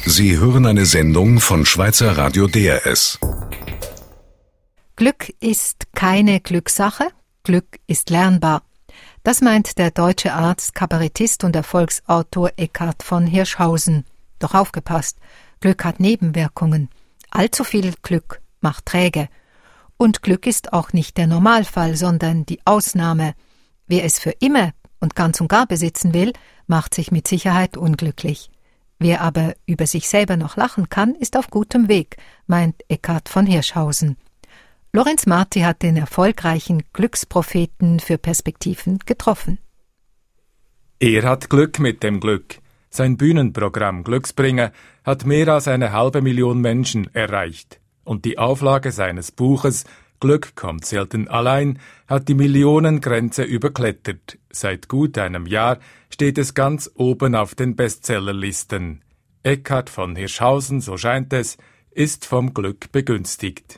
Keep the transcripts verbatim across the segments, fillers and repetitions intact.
Sie hören eine Sendung von Schweizer Radio D R S. Glück ist keine Glückssache, Glück ist lernbar. Das meint der deutsche Arzt, Kabarettist und Erfolgsautor Eckhard von Hirschhausen. Doch aufgepasst, Glück hat Nebenwirkungen. Allzu viel Glück macht träge. Und Glück ist auch nicht der Normalfall, sondern die Ausnahme. Wer es für immer und ganz und gar besitzen will, macht sich mit Sicherheit unglücklich. Wer aber über sich selber noch lachen kann, ist auf gutem Weg, meint Eckhard von Hirschhausen. Lorenz Marti hat den erfolgreichen Glückspropheten für Perspektiven getroffen. Er hat Glück mit dem Glück. Sein Bühnenprogramm Glücksbringer hat mehr als eine halbe Million Menschen erreicht. Und die Auflage seines Buches Glück kommt selten allein hat die Millionengrenze überklettert. Seit gut einem Jahr steht es ganz oben auf den Bestsellerlisten. Eckhard von Hirschhausen, so scheint es, ist vom Glück begünstigt.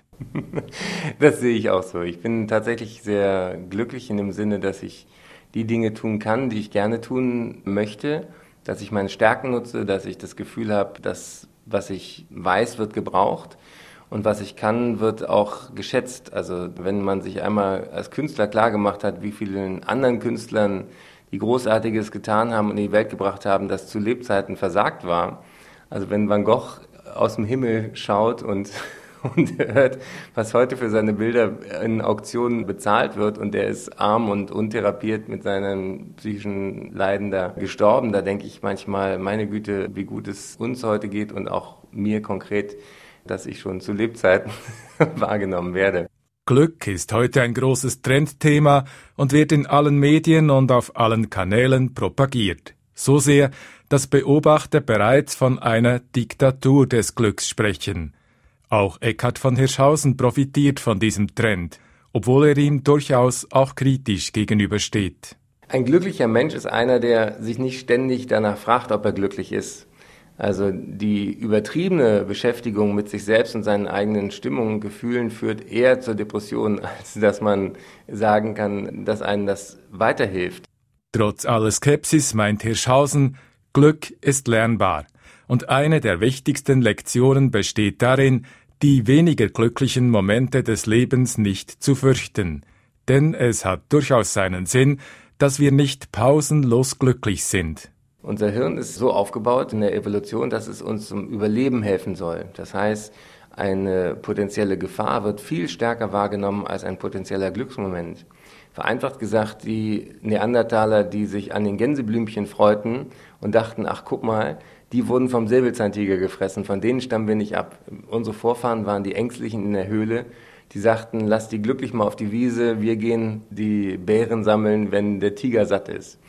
Das sehe ich auch so. Ich bin tatsächlich sehr glücklich in dem Sinne, dass ich die Dinge tun kann, die ich gerne tun möchte, dass ich meine Stärken nutze, dass ich das Gefühl habe, dass was ich weiß, wird gebraucht und was ich kann, wird auch geschätzt. Also wenn man sich einmal als Künstler klargemacht hat, wie vielen anderen Künstlern die Großartiges getan haben und in die Welt gebracht haben, das zu Lebzeiten versagt war. Also wenn Van Gogh aus dem Himmel schaut und und hört, was heute für seine Bilder in Auktionen bezahlt wird und der ist arm und untherapiert mit seinen psychischen Leiden da gestorben, da denke ich manchmal, meine Güte, wie gut es uns heute geht und auch mir konkret, dass ich schon zu Lebzeiten wahrgenommen werde. Glück ist heute ein großes Trendthema und wird in allen Medien und auf allen Kanälen propagiert. So sehr, dass Beobachter bereits von einer Diktatur des Glücks sprechen. Auch Eckhard von Hirschhausen profitiert von diesem Trend, obwohl er ihm durchaus auch kritisch gegenübersteht. Ein glücklicher Mensch ist einer, der sich nicht ständig danach fragt, ob er glücklich ist. Also die übertriebene Beschäftigung mit sich selbst und seinen eigenen Stimmungen und Gefühlen führt eher zur Depression, als dass man sagen kann, dass einem das weiterhilft. Trotz aller Skepsis meint Hirschhausen, Glück ist lernbar. Und eine der wichtigsten Lektionen besteht darin, die weniger glücklichen Momente des Lebens nicht zu fürchten. Denn es hat durchaus seinen Sinn, dass wir nicht pausenlos glücklich sind. Unser Hirn ist so aufgebaut in der Evolution, dass es uns zum Überleben helfen soll. Das heißt, eine potenzielle Gefahr wird viel stärker wahrgenommen als ein potenzieller Glücksmoment. Vereinfacht gesagt, die Neandertaler, die sich an den Gänseblümchen freuten und dachten, ach guck mal, die wurden vom Säbelzahntiger gefressen, von denen stammen wir nicht ab. Unsere Vorfahren waren die Ängstlichen in der Höhle, die sagten, lass die glücklich mal auf die Wiese, wir gehen die Beeren sammeln, wenn der Tiger satt ist.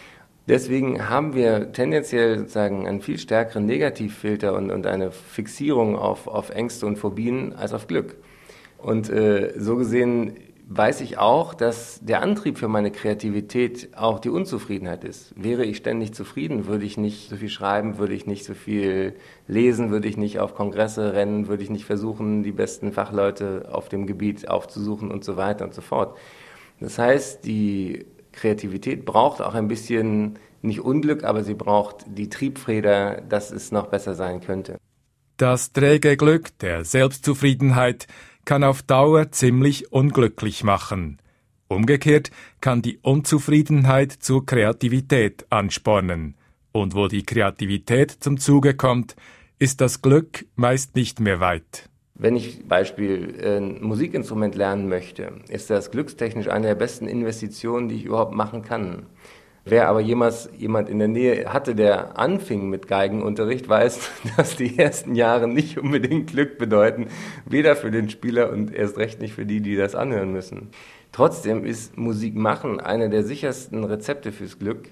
Deswegen haben wir tendenziell sozusagen einen viel stärkeren Negativfilter und, und eine Fixierung auf, auf Ängste und Phobien als auf Glück. Und äh, so gesehen weiß ich auch, dass der Antrieb für meine Kreativität auch die Unzufriedenheit ist. Wäre ich ständig zufrieden, würde ich nicht so viel schreiben, würde ich nicht so viel lesen, würde ich nicht auf Kongresse rennen, würde ich nicht versuchen, die besten Fachleute auf dem Gebiet aufzusuchen und so weiter und so fort. Das heißt, die Kreativität braucht auch ein bisschen, nicht Unglück, aber sie braucht die Triebfeder, dass es noch besser sein könnte. Das träge Glück der Selbstzufriedenheit kann auf Dauer ziemlich unglücklich machen. Umgekehrt kann die Unzufriedenheit zur Kreativität anspornen. Und wo die Kreativität zum Zuge kommt, ist das Glück meist nicht mehr weit. Wenn ich Beispiel ein Musikinstrument lernen möchte, ist das glückstechnisch eine der besten Investitionen, die ich überhaupt machen kann. Wer aber jemals jemand in der Nähe hatte, der anfing mit Geigenunterricht, weiß, dass die ersten Jahre nicht unbedingt Glück bedeuten, weder für den Spieler und erst recht nicht für die, die das anhören müssen. Trotzdem ist Musik machen eine der sichersten Rezepte fürs Glück,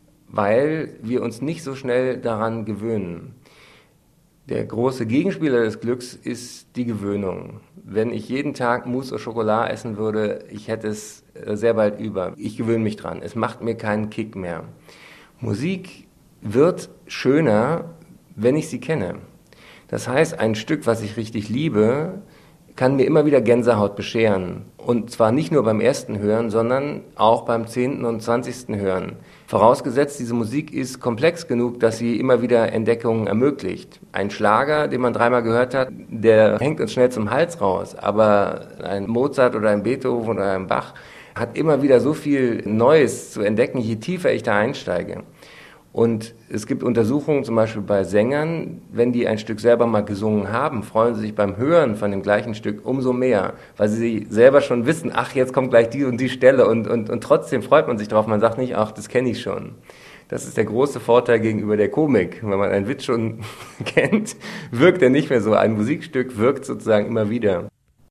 weil wir uns nicht so schnell daran gewöhnen. Der große Gegenspieler des Glücks ist die Gewöhnung. Wenn ich jeden Tag Mousse au Chocolat essen würde, ich hätte es sehr bald über. Ich gewöhne mich dran. Es macht mir keinen Kick mehr. Musik wird schöner, wenn ich sie kenne. Das heißt, ein Stück, was ich richtig liebe, kann mir immer wieder Gänsehaut bescheren. Und zwar nicht nur beim ersten Hören, sondern auch beim zehnten und zwanzigsten Hören. Vorausgesetzt, diese Musik ist komplex genug, dass sie immer wieder Entdeckungen ermöglicht. Ein Schlager, den man dreimal gehört hat, der hängt uns schnell zum Hals raus. Aber ein Mozart oder ein Beethoven oder ein Bach hat immer wieder so viel Neues zu entdecken, je tiefer ich da einsteige. Und es gibt Untersuchungen, zum Beispiel bei Sängern, wenn die ein Stück selber mal gesungen haben, freuen sie sich beim Hören von dem gleichen Stück umso mehr, weil sie selber schon wissen, ach, jetzt kommt gleich die und die Stelle und, und, und trotzdem freut man sich drauf. Man sagt nicht, ach, das kenne ich schon. Das ist der große Vorteil gegenüber der Komik. Wenn man einen Witz schon kennt, wirkt er nicht mehr so. Ein Musikstück wirkt sozusagen immer wieder.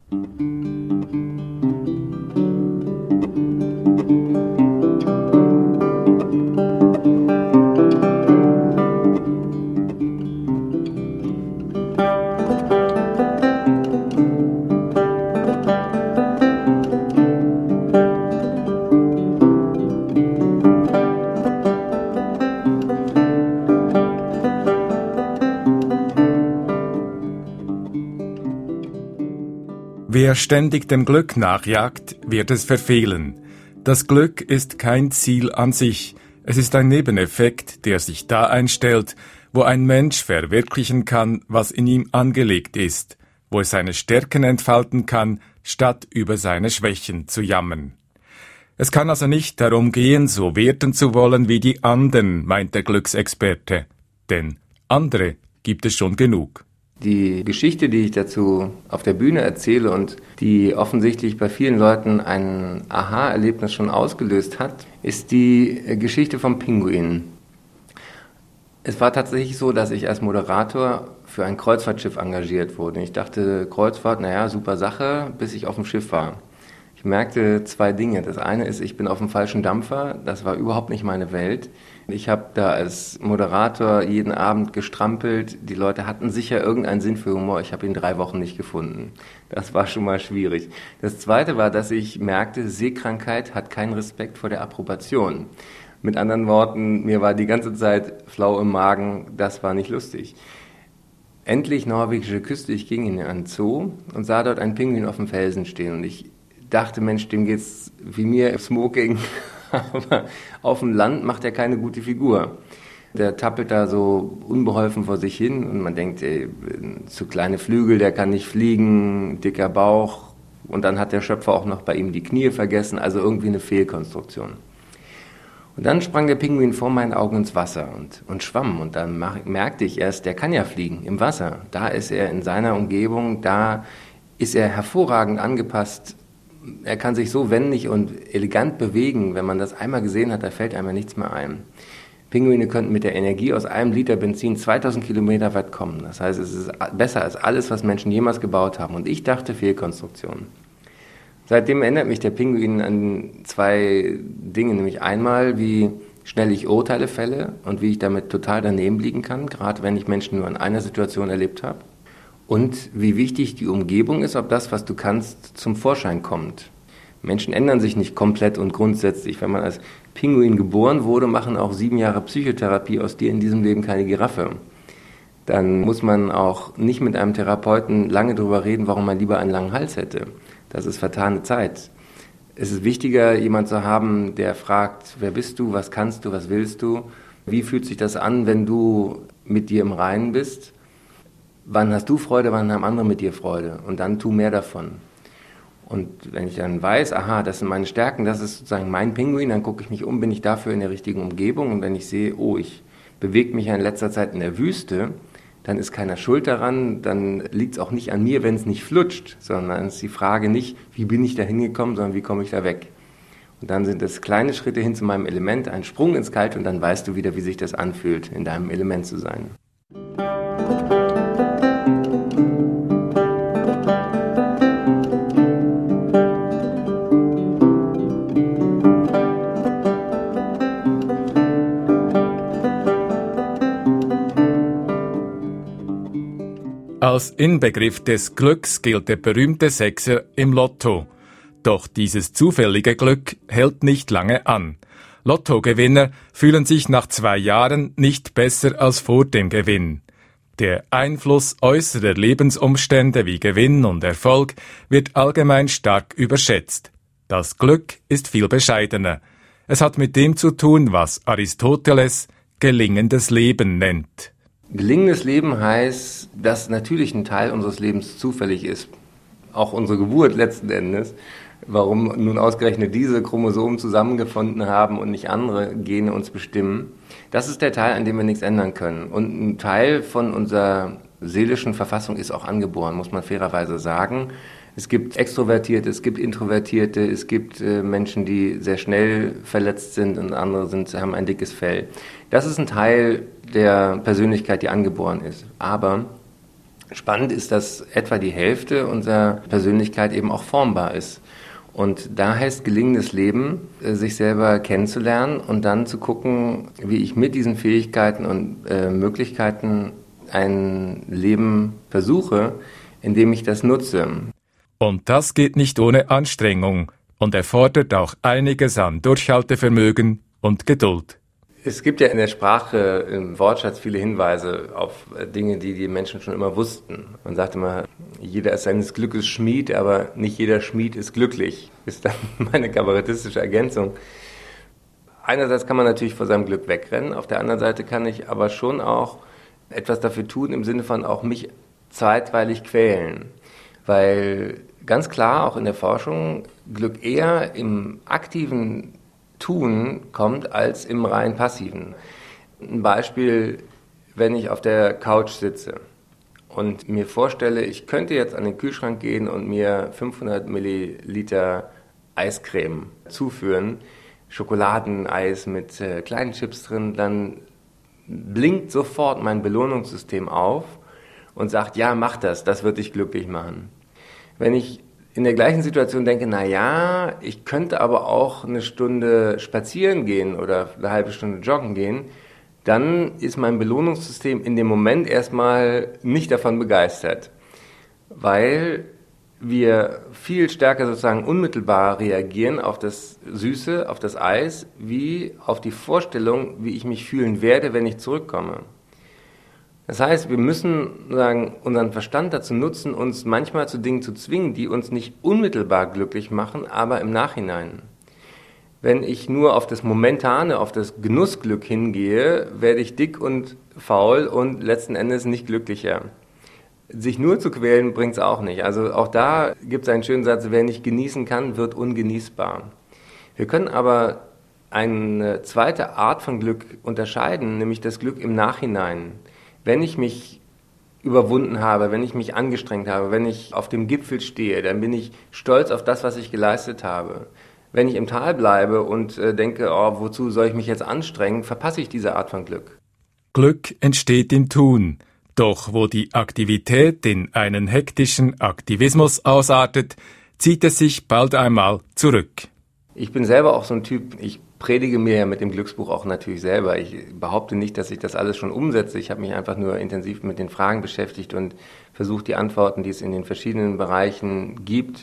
Wer ständig dem Glück nachjagt, wird es verfehlen. Das Glück ist kein Ziel an sich, es ist ein Nebeneffekt, der sich da einstellt, wo ein Mensch verwirklichen kann, was in ihm angelegt ist, wo er seine Stärken entfalten kann, statt über seine Schwächen zu jammern. Es kann also nicht darum gehen, so werden zu wollen wie die anderen, meint der Glücksexperte, denn andere gibt es schon genug. Die Geschichte, die ich dazu auf der Bühne erzähle und die offensichtlich bei vielen Leuten ein Aha-Erlebnis schon ausgelöst hat, ist die Geschichte vom Pinguin. Es war tatsächlich so, dass ich als Moderator für ein Kreuzfahrtschiff engagiert wurde. Ich dachte, Kreuzfahrt, naja, super Sache, bis ich auf dem Schiff war. Ich merkte zwei Dinge. Das eine ist, ich bin auf dem falschen Dampfer. Das war überhaupt nicht meine Welt. Ich habe da als Moderator jeden Abend gestrampelt. Die Leute hatten sicher irgendeinen Sinn für Humor. Ich habe ihn drei Wochen nicht gefunden. Das war schon mal schwierig. Das Zweite war, dass ich merkte, Seekrankheit hat keinen Respekt vor der Approbation. Mit anderen Worten, mir war die ganze Zeit flau im Magen. Das war nicht lustig. Endlich norwegische Küste. Ich ging in einen Zoo und sah dort einen Pinguin auf dem Felsen stehen. Und ich dachte, Mensch, dem geht's wie mir im Smoking. Aber auf dem Land macht er keine gute Figur. Der tappelt da so unbeholfen vor sich hin und man denkt, ey, zu kleine Flügel, der kann nicht fliegen, dicker Bauch. Und dann hat der Schöpfer auch noch bei ihm die Knie vergessen, also irgendwie eine Fehlkonstruktion. Und dann sprang der Pinguin vor meinen Augen ins Wasser und, und schwamm. Und dann merkte ich erst, der kann ja fliegen im Wasser. Da ist er in seiner Umgebung, da ist er hervorragend angepasst. Er kann sich so wendig und elegant bewegen, wenn man das einmal gesehen hat, da fällt einem nichts mehr ein. Pinguine könnten mit der Energie aus einem Liter Benzin zweitausend Kilometer weit kommen. Das heißt, es ist besser als alles, was Menschen jemals gebaut haben. Und ich dachte, Fehlkonstruktion. Seitdem erinnert mich der Pinguin an zwei Dinge, nämlich einmal, wie schnell ich Urteile fälle und wie ich damit total daneben liegen kann, gerade wenn ich Menschen nur in einer Situation erlebt habe. Und wie wichtig die Umgebung ist, ob das, was du kannst, zum Vorschein kommt. Menschen ändern sich nicht komplett und grundsätzlich. Wenn man als Pinguin geboren wurde, machen auch sieben Jahre Psychotherapie aus dir in diesem Leben keine Giraffe. Dann muss man auch nicht mit einem Therapeuten lange darüber reden, warum man lieber einen langen Hals hätte. Das ist vertane Zeit. Es ist wichtiger, jemanden zu haben, der fragt, wer bist du, was kannst du, was willst du, wie fühlt sich das an, wenn du mit dir im Reinen bist. Wann hast du Freude, wann haben andere mit dir Freude? Und dann tu mehr davon. Und wenn ich dann weiß, aha, das sind meine Stärken, das ist sozusagen mein Pinguin, dann gucke ich mich um, bin ich dafür in der richtigen Umgebung. Und wenn ich sehe, oh, ich bewege mich ja in letzter Zeit in der Wüste, dann ist keiner schuld daran, dann liegt es auch nicht an mir, wenn es nicht flutscht, sondern ist die Frage nicht, wie bin ich da hingekommen, sondern wie komme ich da weg. Und dann sind es kleine Schritte hin zu meinem Element, ein Sprung ins Kalte und dann weißt du wieder, wie sich das anfühlt, in deinem Element zu sein. Als Inbegriff des Glücks gilt der berühmte Sechser im Lotto. Doch dieses zufällige Glück hält nicht lange an. Lottogewinner fühlen sich nach zwei Jahren nicht besser als vor dem Gewinn. Der Einfluss äußerer Lebensumstände wie Gewinn und Erfolg wird allgemein stark überschätzt. Das Glück ist viel bescheidener. Es hat mit dem zu tun, was Aristoteles gelingendes Leben nennt. Gelingendes Leben heißt, dass natürlich ein Teil unseres Lebens zufällig ist. Auch unsere Geburt letzten Endes. Warum nun ausgerechnet diese Chromosomen zusammengefunden haben und nicht andere Gene uns bestimmen. Das ist der Teil, an dem wir nichts ändern können. Und ein Teil von unserer seelischen Verfassung ist auch angeboren, muss man fairerweise sagen. Es gibt Extrovertierte, es gibt Introvertierte, es gibt äh, Menschen, die sehr schnell verletzt sind und andere sind, haben ein dickes Fell. Das ist ein Teil der Persönlichkeit, die angeboren ist. Aber spannend ist, dass etwa die Hälfte unserer Persönlichkeit eben auch formbar ist. Und da heißt gelingendes Leben, sich selber kennenzulernen und dann zu gucken, wie ich mit diesen Fähigkeiten und äh, Möglichkeiten ein Leben versuche, indem ich das nutze. Und das geht nicht ohne Anstrengung und erfordert auch einiges an Durchhaltevermögen und Geduld. Es gibt ja in der Sprache im Wortschatz viele Hinweise auf Dinge, die die Menschen schon immer wussten. Man sagt immer, jeder ist seines Glückes Schmied, aber nicht jeder Schmied ist glücklich, ist dann meine kabarettistische Ergänzung. Einerseits kann man natürlich vor seinem Glück wegrennen, auf der anderen Seite kann ich aber schon auch etwas dafür tun, im Sinne von auch mich zeitweilig quälen. Weil ganz klar, auch in der Forschung, Glück eher im aktiven Tun kommt als im rein passiven. Ein Beispiel, wenn ich auf der Couch sitze und mir vorstelle, ich könnte jetzt an den Kühlschrank gehen und mir fünfhundert Milliliter Eiscreme zuführen, Schokoladeneis mit äh, kleinen Chips drin, dann blinkt sofort mein Belohnungssystem auf und sagt, ja, mach das, das wird dich glücklich machen. Wenn ich in der gleichen Situation denke, na ja, ich könnte aber auch eine Stunde spazieren gehen oder eine halbe Stunde joggen gehen, dann ist mein Belohnungssystem in dem Moment erstmal nicht davon begeistert, weil wir viel stärker sozusagen unmittelbar reagieren auf das Süße, auf das Eis, wie auf die Vorstellung, wie ich mich fühlen werde, wenn ich zurückkomme. Das heißt, wir müssen sagen, unseren Verstand dazu nutzen, uns manchmal zu Dingen zu zwingen, die uns nicht unmittelbar glücklich machen, aber im Nachhinein. Wenn ich nur auf das Momentane, auf das Genussglück hingehe, werde ich dick und faul und letzten Endes nicht glücklicher. Sich nur zu quälen, bringt es auch nicht. Also auch da gibt es einen schönen Satz, wer nicht genießen kann, wird ungenießbar. Wir können aber eine zweite Art von Glück unterscheiden, nämlich das Glück im Nachhinein. Wenn ich mich überwunden habe, wenn ich mich angestrengt habe, wenn ich auf dem Gipfel stehe, dann bin ich stolz auf das, was ich geleistet habe. Wenn ich im Tal bleibe und äh, denke, oh, wozu soll ich mich jetzt anstrengen, verpasse ich diese Art von Glück. Glück entsteht im Tun. Doch wo die Aktivität in einen hektischen Aktivismus ausartet, zieht es sich bald einmal zurück. Ich bin selber auch so ein Typ, ich predige mir ja mit dem Glücksbuch auch natürlich selber. Ich behaupte nicht, dass ich das alles schon umsetze. Ich habe mich einfach nur intensiv mit den Fragen beschäftigt und versucht, die Antworten, die es in den verschiedenen Bereichen gibt,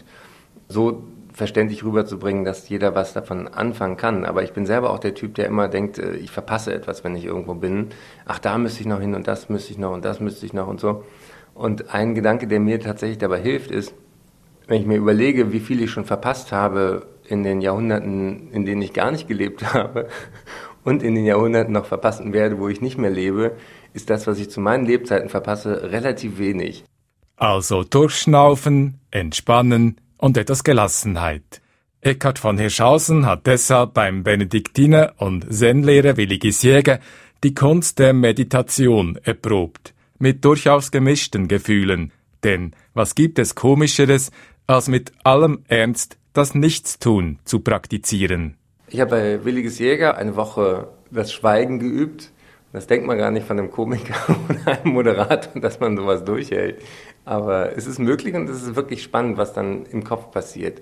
so verständlich rüberzubringen, dass jeder was davon anfangen kann. Aber ich bin selber auch der Typ, der immer denkt, ich verpasse etwas, wenn ich irgendwo bin. Ach, da müsste ich noch hin und das müsste ich noch und das müsste ich noch und so. Und ein Gedanke, der mir tatsächlich dabei hilft, ist, wenn ich mir überlege, wie viel ich schon verpasst habe in den Jahrhunderten, in denen ich gar nicht gelebt habe und in den Jahrhunderten noch verpassen werde, wo ich nicht mehr lebe, ist das, was ich zu meinen Lebzeiten verpasse, relativ wenig. Also durchschnaufen, entspannen und etwas Gelassenheit. Eckhard von Hirschhausen hat deshalb beim Benediktiner und Zen-Lehrer Willi Gisjäger die Kunst der Meditation erprobt, mit durchaus gemischten Gefühlen. Denn was gibt es Komischeres, als mit allem Ernst das Nichtstun zu praktizieren? Ich habe bei Willi Gisjäger eine Woche das Schweigen geübt. Das denkt man gar nicht von einem Komiker oder einem Moderator, dass man sowas durchhält. Aber es ist möglich und es ist wirklich spannend, was dann im Kopf passiert.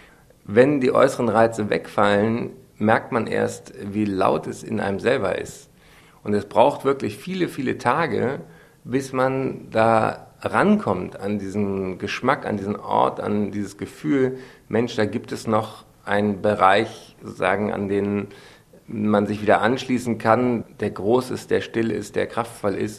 Wenn die äußeren Reize wegfallen, merkt man erst, wie laut es in einem selber ist. Und es braucht wirklich viele, viele Tage, bis man da rankommt an diesen Geschmack, an diesen Ort, an dieses Gefühl, Mensch, da gibt es noch einen Bereich, sozusagen, an den man sich wieder anschließen kann, der groß ist, der still ist, der kraftvoll ist.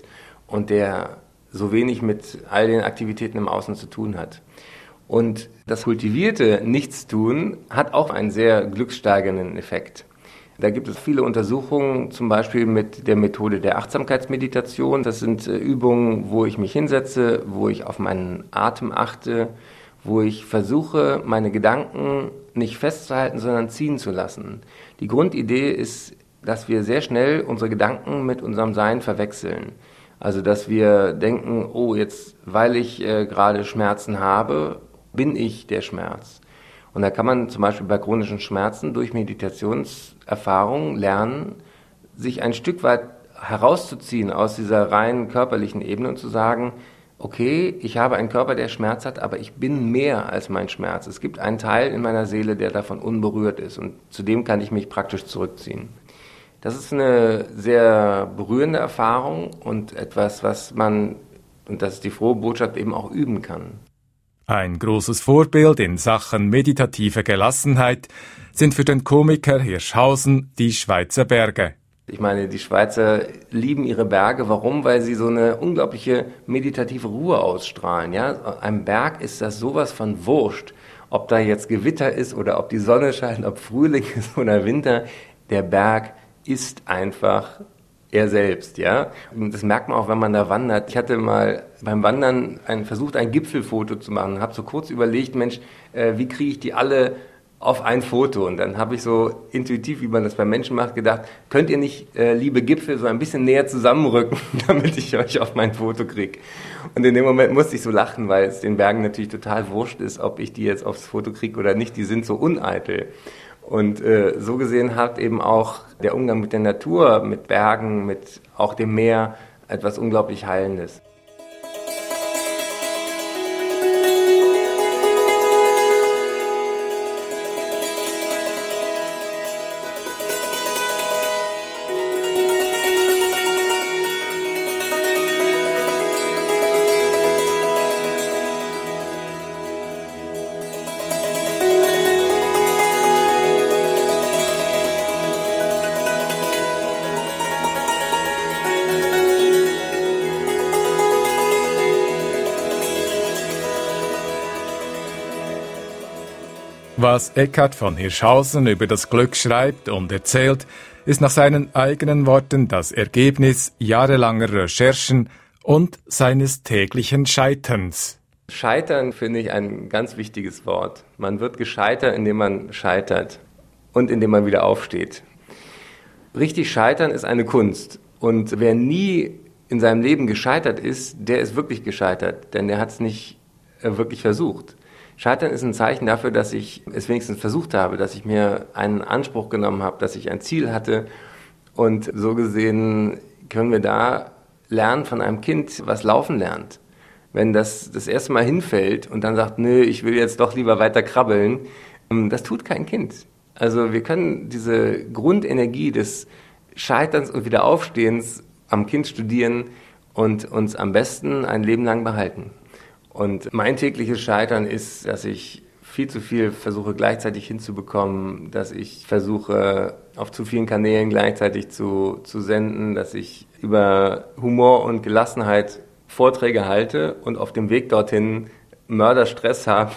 und der so wenig mit all den Aktivitäten im Außen zu tun hat. Und das kultivierte Nichtstun hat auch einen sehr glückssteigernden Effekt. Da gibt es viele Untersuchungen, zum Beispiel mit der Methode der Achtsamkeitsmeditation. Das sind Übungen, wo ich mich hinsetze, wo ich auf meinen Atem achte, wo ich versuche, meine Gedanken nicht festzuhalten, sondern ziehen zu lassen. Die Grundidee ist, dass wir sehr schnell unsere Gedanken mit unserem Sein verwechseln. Also, dass wir denken, oh, jetzt, weil ich äh, gerade Schmerzen habe, bin ich der Schmerz. Und da kann man zum Beispiel bei chronischen Schmerzen durch Meditationserfahrung lernen, sich ein Stück weit herauszuziehen aus dieser rein körperlichen Ebene und zu sagen, okay, ich habe einen Körper, der Schmerz hat, aber ich bin mehr als mein Schmerz. Es gibt einen Teil in meiner Seele, der davon unberührt ist und zu dem kann ich mich praktisch zurückziehen. Das ist eine sehr berührende Erfahrung und etwas, was man, und das ist die frohe Botschaft, eben auch üben kann. Ein großes Vorbild in Sachen meditative Gelassenheit sind für den Komiker Hirschhausen die Schweizer Berge. Ich meine, die Schweizer lieben ihre Berge. Warum? Weil sie so eine unglaubliche meditative Ruhe ausstrahlen. Ja? Einem Berg ist das sowas von wurscht, ob da jetzt Gewitter ist oder ob die Sonne scheint, ob Frühling ist oder Winter. Der Berg ist einfach er selbst, ja. Und das merkt man auch, wenn man da wandert. Ich hatte mal beim Wandern ein, versucht, ein Gipfelfoto zu machen und habe so kurz überlegt, Mensch, äh, wie kriege ich die alle auf ein Foto? Und dann habe ich so intuitiv, wie man das bei Menschen macht, gedacht, könnt ihr nicht, äh, liebe Gipfel, so ein bisschen näher zusammenrücken, damit ich euch auf mein Foto kriege? Und in dem Moment musste ich so lachen, weil es den Bergen natürlich total wurscht ist, ob ich die jetzt aufs Foto kriege oder nicht. Die sind so uneitel. Und äh, so gesehen hat eben auch der Umgang mit der Natur, mit Bergen, mit auch dem Meer etwas unglaublich Heilendes. Was Eckhard von Hirschhausen über das Glück schreibt und erzählt, ist nach seinen eigenen Worten das Ergebnis jahrelanger Recherchen und seines täglichen Scheiterns. Scheitern finde ich ein ganz wichtiges Wort. Man wird gescheitert, indem man scheitert und indem man wieder aufsteht. Richtig scheitern ist eine Kunst. Und wer nie in seinem Leben gescheitert ist, der ist wirklich gescheitert, denn der hat es nicht wirklich versucht. Scheitern ist ein Zeichen dafür, dass ich es wenigstens versucht habe, dass ich mir einen Anspruch genommen habe, dass ich ein Ziel hatte. Und so gesehen können wir da lernen von einem Kind, was laufen lernt. Wenn das das erste Mal hinfällt und dann sagt, nö, ich will jetzt doch lieber weiter krabbeln, das tut kein Kind. Also wir können diese Grundenergie des Scheiterns und Wiederaufstehens am Kind studieren und uns am besten ein Leben lang behalten. Und mein tägliches Scheitern ist, dass ich viel zu viel versuche gleichzeitig hinzubekommen, dass ich versuche auf zu vielen Kanälen gleichzeitig zu, zu senden, dass ich über Humor und Gelassenheit Vorträge halte und auf dem Weg dorthin Mörderstress habe,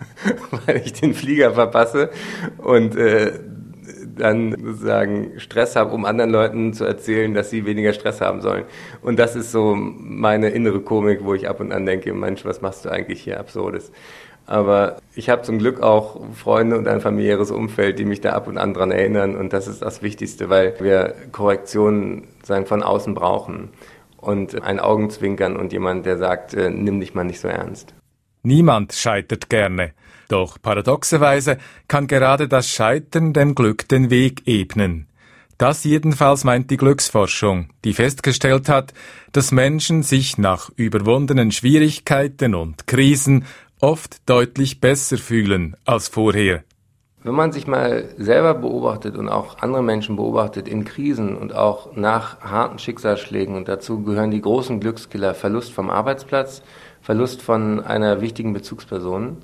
weil ich den Flieger verpasse und äh, dann sozusagen Stress habe, um anderen Leuten zu erzählen, dass sie weniger Stress haben sollen. Und das ist so meine innere Komik, wo ich ab und an denke, Mensch, was machst du eigentlich hier Absurdes? Aber ich habe zum Glück auch Freunde und ein familiäres Umfeld, die mich da ab und an dran erinnern. Und das ist das Wichtigste, weil wir Korrektionen sagen, von außen brauchen. Und ein Augenzwinkern und jemand, der sagt, äh, nimm dich mal nicht so ernst. Niemand scheitert gerne. Doch paradoxerweise kann gerade das Scheitern dem Glück den Weg ebnen. Das jedenfalls meint die Glücksforschung, die festgestellt hat, dass Menschen sich nach überwundenen Schwierigkeiten und Krisen oft deutlich besser fühlen als vorher. Wenn man sich mal selber beobachtet und auch andere Menschen beobachtet in Krisen und auch nach harten Schicksalsschlägen, und dazu gehören die großen Glückskiller, Verlust vom Arbeitsplatz, Verlust von einer wichtigen Bezugsperson,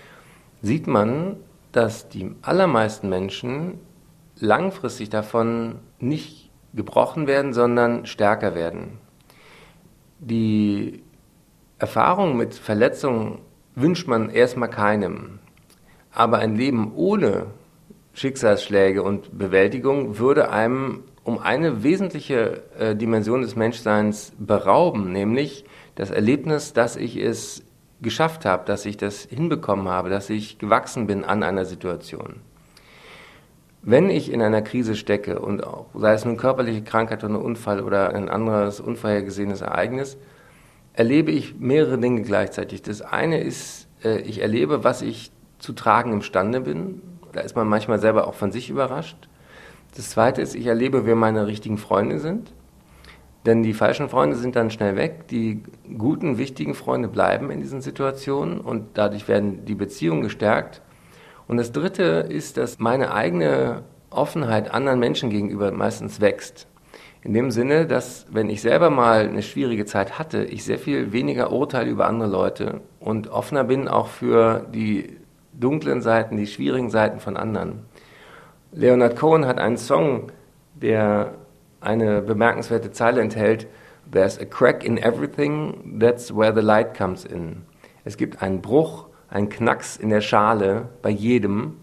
sieht man, dass die allermeisten Menschen langfristig davon nicht gebrochen werden, sondern stärker werden. Die Erfahrung mit Verletzungen wünscht man erstmal keinem. Aber ein Leben ohne Schicksalsschläge und Bewältigung würde einem um eine wesentliche äh, Dimension des Menschseins berauben, nämlich das Erlebnis, dass ich es geschafft habe, dass ich das hinbekommen habe, dass ich gewachsen bin an einer Situation. Wenn ich in einer Krise stecke und auch, sei es nun körperliche Krankheit oder ein Unfall oder ein anderes unvorhergesehenes Ereignis, erlebe ich mehrere Dinge gleichzeitig. Das eine ist, äh, ich erlebe, was ich zu tragen imstande bin. Da ist man manchmal selber auch von sich überrascht. Das zweite ist, ich erlebe, wer meine richtigen Freunde sind. Denn die falschen Freunde sind dann schnell weg. Die guten, wichtigen Freunde bleiben in diesen Situationen und dadurch werden die Beziehungen gestärkt. Und das dritte ist, dass meine eigene Offenheit anderen Menschen gegenüber meistens wächst. In dem Sinne, dass, wenn ich selber mal eine schwierige Zeit hatte, ich sehr viel weniger urteile über andere Leute und offener bin auch für die dunklen Seiten, die schwierigen Seiten von anderen. Leonard Cohen hat einen Song, der eine bemerkenswerte Zeile enthält: There's a crack in everything, that's where the light comes in. Es gibt einen Bruch, einen Knacks in der Schale bei jedem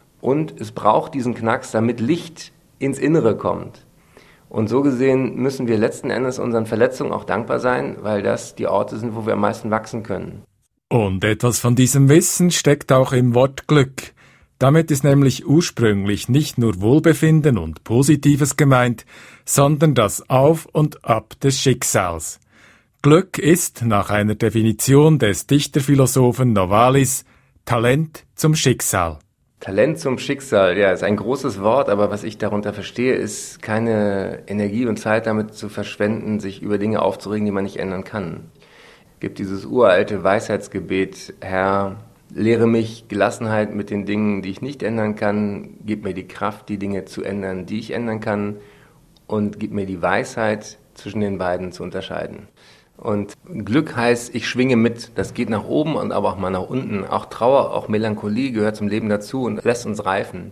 und es braucht diesen Knacks, damit Licht ins Innere kommt. Und so gesehen müssen wir letzten Endes unseren Verletzungen auch dankbar sein, weil das die Orte sind, wo wir am meisten wachsen können. Und etwas von diesem Wissen steckt auch im Wort Glück. Damit ist nämlich ursprünglich nicht nur Wohlbefinden und Positives gemeint, sondern das Auf und Ab des Schicksals. Glück ist, nach einer Definition des Dichterphilosophen Novalis, Talent zum Schicksal. Talent zum Schicksal, ja, ist ein großes Wort, aber was ich darunter verstehe, ist keine Energie und Zeit damit zu verschwenden, sich über Dinge aufzuregen, die man nicht ändern kann. Es gibt dieses uralte Weisheitsgebet: Herr, lehre mich Gelassenheit mit den Dingen, die ich nicht ändern kann, gib mir die Kraft, die Dinge zu ändern, die ich ändern kann, und gib mir die Weisheit, zwischen den beiden zu unterscheiden. Und Glück heißt, ich schwinge mit. Das geht nach oben und aber auch mal nach unten. Auch Trauer, auch Melancholie gehört zum Leben dazu und lässt uns reifen.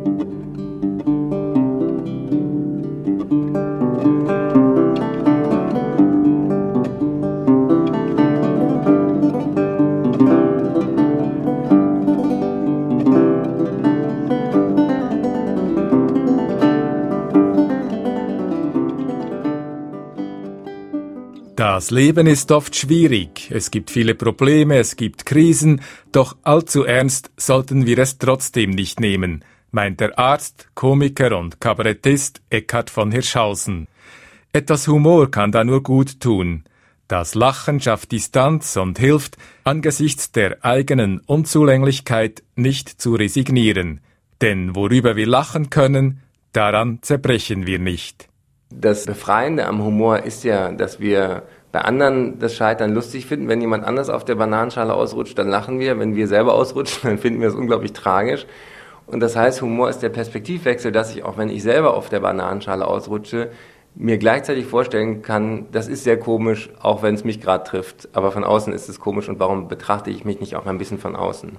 Das Leben ist oft schwierig, es gibt viele Probleme, es gibt Krisen, doch allzu ernst sollten wir es trotzdem nicht nehmen, meint der Arzt, Komiker und Kabarettist Eckhard von Hirschhausen. Etwas Humor kann da nur gut tun. Das Lachen schafft Distanz und hilft, angesichts der eigenen Unzulänglichkeit nicht zu resignieren. Denn worüber wir lachen können, daran zerbrechen wir nicht. Das Befreiende am Humor ist ja, dass wir bei anderen das Scheitern lustig finden. Wenn jemand anders auf der Bananenschale ausrutscht, dann lachen wir. Wenn wir selber ausrutschen, dann finden wir es unglaublich tragisch. Und das heißt, Humor ist der Perspektivwechsel, dass ich, auch wenn ich selber auf der Bananenschale ausrutsche, mir gleichzeitig vorstellen kann, das ist sehr komisch, auch wenn es mich gerade trifft. Aber von außen ist es komisch und warum betrachte ich mich nicht auch ein bisschen von außen?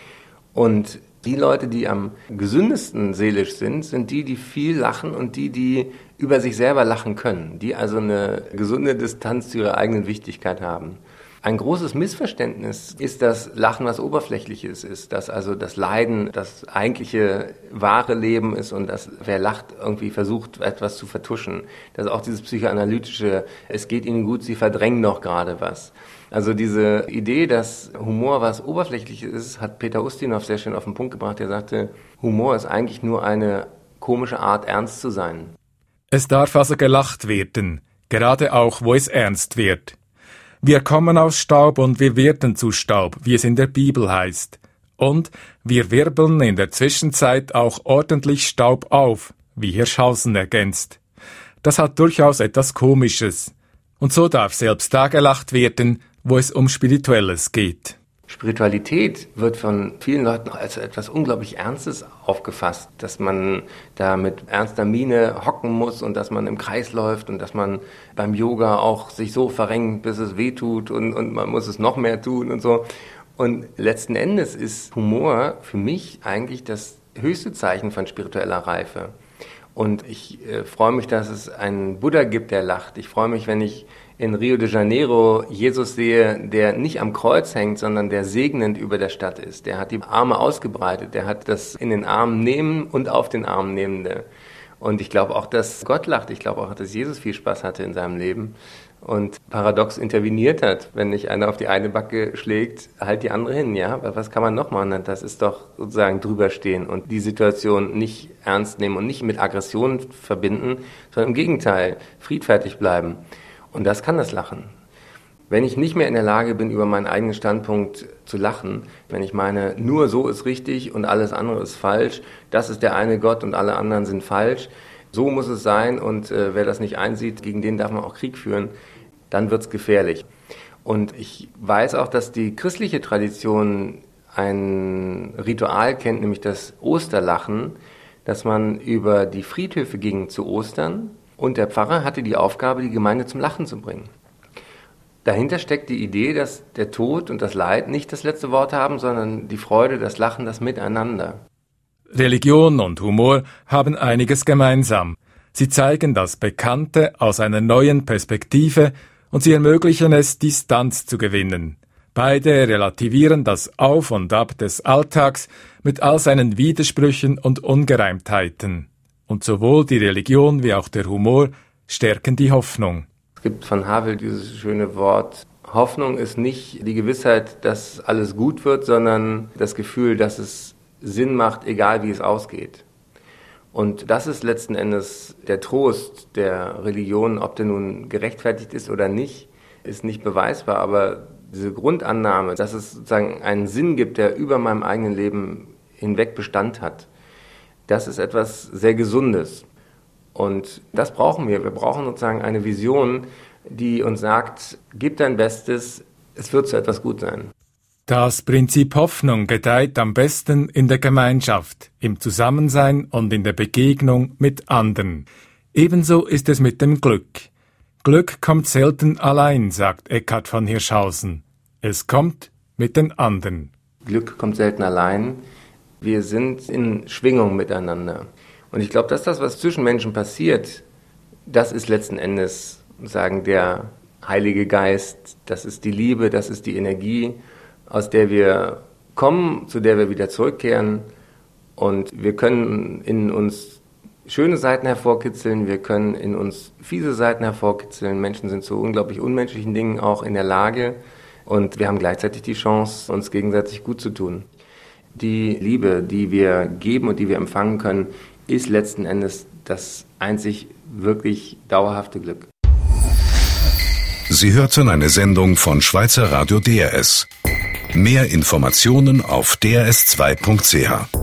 Und die Leute, die am gesündesten seelisch sind, sind die, die viel lachen und die, die über sich selber lachen können, die also eine gesunde Distanz zu ihrer eigenen Wichtigkeit haben. Ein großes Missverständnis ist, dass Lachen was Oberflächliches ist, dass also das Leiden das eigentliche wahre Leben ist und dass wer lacht irgendwie versucht, etwas zu vertuschen. Das ist auch dieses psychoanalytische, es geht ihnen gut, sie verdrängen noch gerade was. Also diese Idee, dass Humor was Oberflächliches ist, hat Peter Ustinov sehr schön auf den Punkt gebracht. Er sagte, Humor ist eigentlich nur eine komische Art, ernst zu sein. Es darf also gelacht werden, gerade auch, wo es ernst wird. Wir kommen aus Staub und wir werden zu Staub, wie es in der Bibel heißt. Und wir wirbeln in der Zwischenzeit auch ordentlich Staub auf, wie Hirschhausen ergänzt. Das hat durchaus etwas Komisches. Und so darf selbst da gelacht werden, wo es um Spirituelles geht. Spiritualität wird von vielen Leuten als etwas unglaublich Ernstes aufgefasst, dass man da mit ernster Miene hocken muss und dass man im Kreis läuft und dass man beim Yoga auch sich so verrenkt, bis es weh tut und, und man muss es noch mehr tun und so. Und letzten Endes ist Humor für mich eigentlich das höchste Zeichen von spiritueller Reife. Und ich äh, freue mich, dass es einen Buddha gibt, der lacht. Ich freue mich, wenn ich in Rio de Janeiro Jesus sehe, der nicht am Kreuz hängt, sondern der segnend über der Stadt ist. Der hat die Arme ausgebreitet, der hat das in den Arm nehmen und auf den Arm nehmende. Und ich glaube auch, dass Gott lacht. Ich glaube auch, dass Jesus viel Spaß hatte in seinem Leben und paradox interveniert hat. Wenn nicht einer auf die eine Backe schlägt, halt die andere hin, ja. Aber was kann man noch machen? Das ist doch sozusagen drüberstehen und die Situation nicht ernst nehmen und nicht mit Aggression verbinden, sondern im Gegenteil, friedfertig bleiben. Und das kann das Lachen. Wenn ich nicht mehr in der Lage bin, über meinen eigenen Standpunkt zu lachen, wenn ich meine, nur so ist richtig und alles andere ist falsch, das ist der eine Gott und alle anderen sind falsch, so muss es sein und äh, wer das nicht einsieht, gegen den darf man auch Krieg führen, dann wird's gefährlich. Und ich weiß auch, dass die christliche Tradition ein Ritual kennt, nämlich das Osterlachen, dass man über die Friedhöfe ging zu Ostern und der Pfarrer hatte die Aufgabe, die Gemeinde zum Lachen zu bringen. Dahinter steckt die Idee, dass der Tod und das Leid nicht das letzte Wort haben, sondern die Freude, das Lachen, das Miteinander. Religion und Humor haben einiges gemeinsam. Sie zeigen das Bekannte aus einer neuen Perspektive und sie ermöglichen es, Distanz zu gewinnen. Beide relativieren das Auf und Ab des Alltags mit all seinen Widersprüchen und Ungereimtheiten. Und sowohl die Religion wie auch der Humor stärken die Hoffnung. Es gibt von Havel dieses schöne Wort, Hoffnung ist nicht die Gewissheit, dass alles gut wird, sondern das Gefühl, dass es Sinn macht, egal wie es ausgeht. Und das ist letzten Endes der Trost der Religion, ob der nun gerechtfertigt ist oder nicht, ist nicht beweisbar, aber diese Grundannahme, dass es sozusagen einen Sinn gibt, der über meinem eigenen Leben hinweg Bestand hat, das ist etwas sehr Gesundes. Und das brauchen wir. Wir brauchen sozusagen eine Vision, die uns sagt, gib dein Bestes, es wird zu etwas gut sein. Das Prinzip Hoffnung gedeiht am besten in der Gemeinschaft, im Zusammensein und in der Begegnung mit anderen. Ebenso ist es mit dem Glück. Glück kommt selten allein, sagt Eckhard von Hirschhausen. Es kommt mit den anderen. Glück kommt selten allein. Wir sind in Schwingung miteinander. Und ich glaube, dass das, was zwischen Menschen passiert, das ist letzten Endes, sagen, der Heilige Geist, das ist die Liebe, das ist die Energie, aus der wir kommen, zu der wir wieder zurückkehren. Und wir können in uns schöne Seiten hervorkitzeln, wir können in uns fiese Seiten hervorkitzeln. Menschen sind zu unglaublich unmenschlichen Dingen auch in der Lage. Und wir haben gleichzeitig die Chance, uns gegenseitig gut zu tun. Die Liebe, die wir geben und die wir empfangen können, ist letzten Endes das einzig wirklich dauerhafte Glück. Sie hörten eine Sendung von Schweizer Radio D R S. Mehr Informationen auf d r s zwei punkt c h.